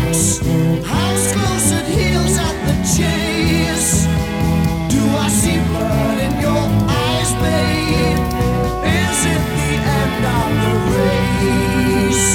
House close at heels at the chase. Do I see blood in your eyes, babe? Is it the end of the race?